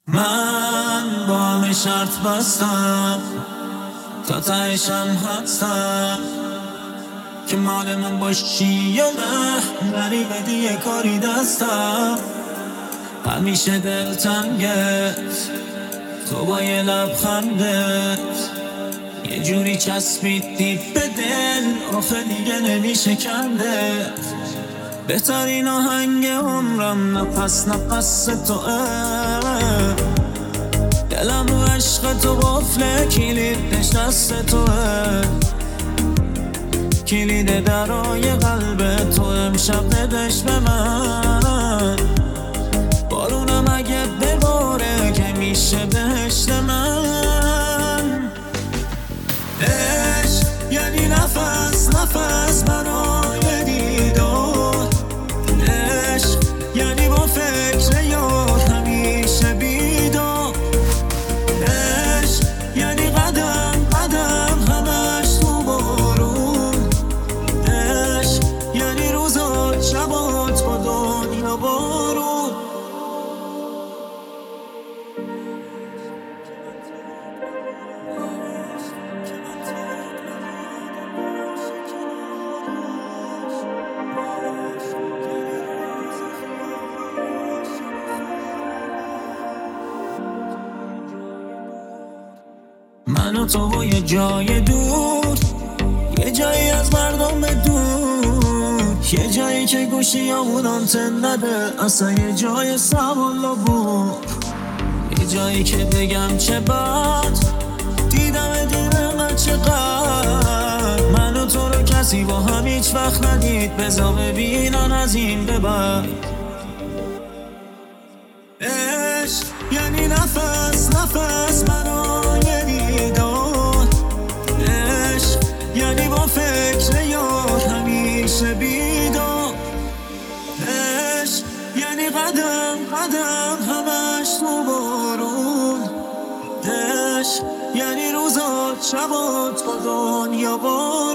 من با همه شرط بستم، تا تهشم هستم که مال من باشی یا نه. نری بدی یه کاری دستم، همیشه دلتنگت تو با یه لبخندت یه جوری چسبیدی به دل، آخه دیگه نمیشه کندت. بهترین آهنگ عمرم نفس نفس توه، دلم رو عشق تو قفله، کلیدش دست توه، کلید درای قلب تو امشب بدش به من. بارونم اگه بباره که میشه بهشت من. عشق یعنی نفس نفس برای دیدار، عشق یعنی با فکر یار همیشه بیدار، عشق یعنی قدم قدم همش تو بارون، عشق یعنی روزا شبات با دنیا بارون. من و تو و یه جای دور، یه جایی از مردم دور، یه جایی که گوشی همون آنتن نده، اصلا یه جای سوال و بور، یه جایی که بگم چه بد دیدم دیدم چقدر. من و تو رو کسی با هم هیچ وقت ندید، بذار ببینن از این به بعد. عشق یعنی نفس نفس برای دیدار، عشق یعنی با فکر یار همیشه بیدار، عشق یعنی قدم قدم همش تو بارون، عشق یعنی روزات شبات با دنیا بارون.